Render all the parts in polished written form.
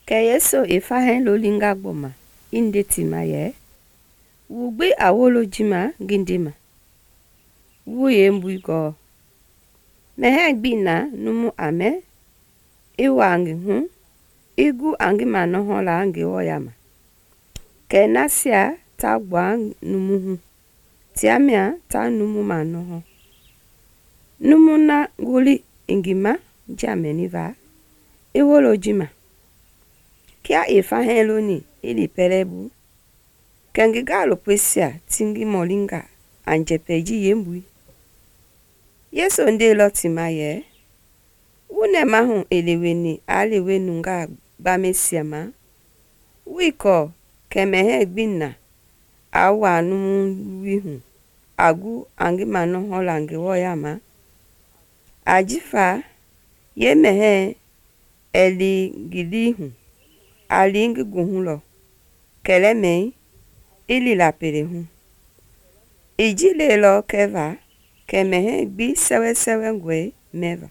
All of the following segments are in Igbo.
Ke Yesu ifahen lolinga gboma indetima ye. Wugbe awolo jima gindima. Wuye mbuigo. Mehe gbina numu ame. Iwa angi hun. Igu angi manohola angi oyama. Ke nasia ta gwa numu hun. Tiamia ta numu manoho. Numu na guli ingima jameniva. Iwolo jima. Kia ifahen loni ili perebu. Kengiga alopesia tingi molinga anjepeji yembui. Yesu nde lotima ye. Wune mahun eleweni alewenu nga bamesiama. Wiko kemehe gbina awa numu agu angi manohola angi woyama. Ajifa ye mehe eli gilihu alingi guhulo keleme ili lapere hun. Ijile lo keva kemehe gbi sewe ngwe meva.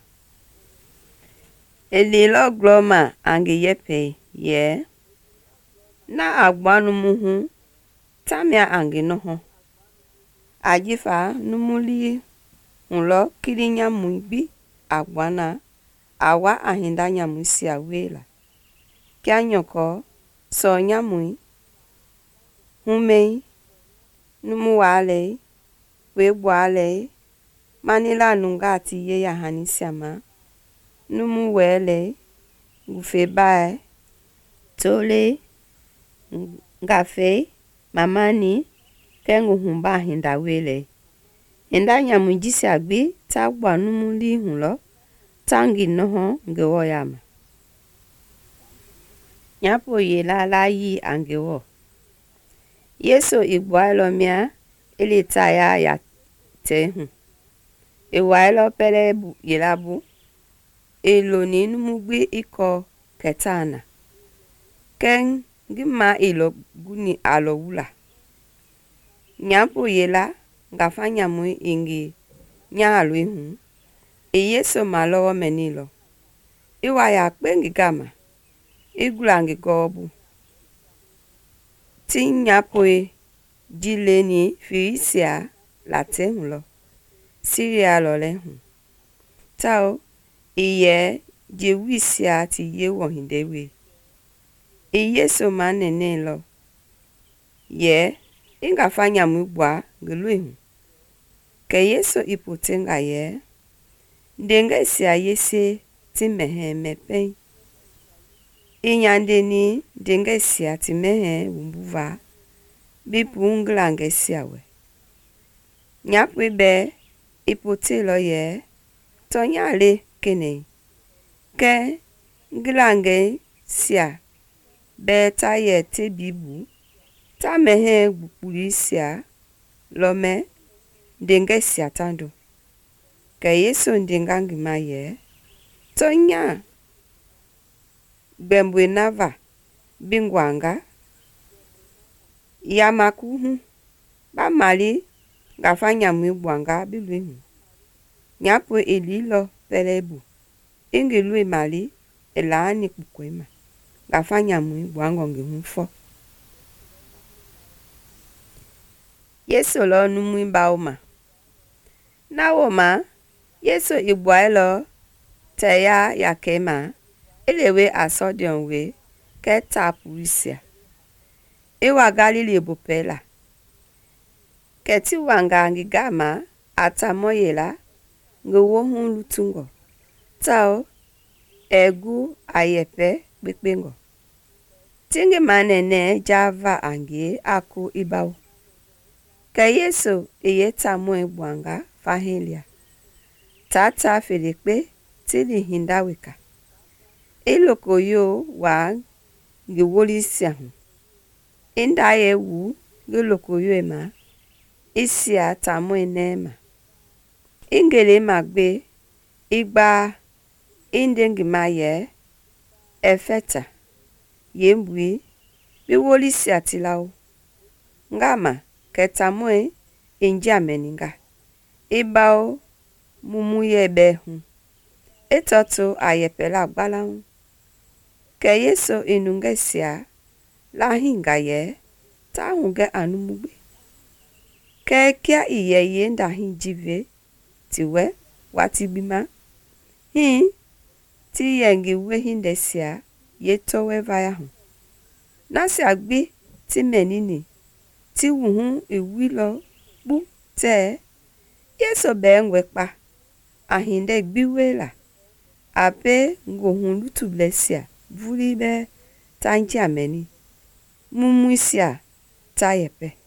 Eli lo gloma angi yepe ye. Na agbanu muhu tamia angi noho. Ajifa numuli unlo kiri nyamu bi agbana awa ahinda nyamu si awela. Kia nyoko so nyamu hume numu wale wegbo ale manila nunga ati ye ya hanisiama numu wele gufe bae tole ngafe mamani kengu humba hinda wele. Hinda nyamu jisi agbi tagwa numu li hunlo tangi noho ngewo yama. Nyapo ye la yi angewo. Yesu igwailo mia ili taya ya tehu. Iwailo pelebu yilabu. Ilo ni numugbi iko ketana. Ken gima ilo guni alo wula. Nyapo ye la ngafanya mui ingi nyahalu ihu. Yesu malowo menilo. Iwaya kwengi gama. Igulangi gobu. Tinyapwe jileni fiisia late hulo. Siria lole hun. Tao iye jewisia ti ye wohindewe. Yesu manene lo. Ye ingafanya mwibwa gilwe hun. Ke Yesu iputenga ye. Ndenge siya yese timehe mepen. Inyandeni ndenge siya timehe umbuva. Bipu unglange siyawe. Nyapwe be iputelo ye. Tonyale kene. Ke nglange siya. Be ta ye te bibu. Ta mehe bupuri siya. Lome ndenge siya tando. Ke Yesu ndengangi ma ye. Tonya. Bembwe nava. Bingwanga. Yamakuhu. Ba mali. Gafanya mwibwanga bilwehu. Nyapo elilo pelebu. Ingilwe mali. Elaani kukwema. Gafanya mwibwanga ngehufo. Yesu lo numwimba oma. Na oma. Yesu igwailo teya yakema. Elewe asodion we ke tapurisia. Iwa Galili bupela. Keti wanga ngigama atamoyela ngewohun lutungo. Tao egu ayepe bikbengo. Tingi manene java angie aku ibao. Ke Yesu iye tamoe buanga fahilia. Tata Filipe tili hindawika. Iloko yo wa ngewolisia hun. Inda ye wu ngiloko yo ema. Isia tamoe nema. Ingele magbe. Igba indengi maye. Efeta. Yembui. Biwolisia tilao. Ngama ketamoe inja meninga. Ibao mumuye be hun. Etoto ayepela gbala hun. ke yeso enungesia la hinga ye ta hunge anumugbe ke kia iye yenda hinjive tiwe watibima ti yengi we hindesia ye towe vaya hun nasi agbi ti menini ti wuhun iwilo bu te yeso bengwe pa ahinde gbiwela ape ngohun lutublesia vuli be tanja meni mumuisia tayepe.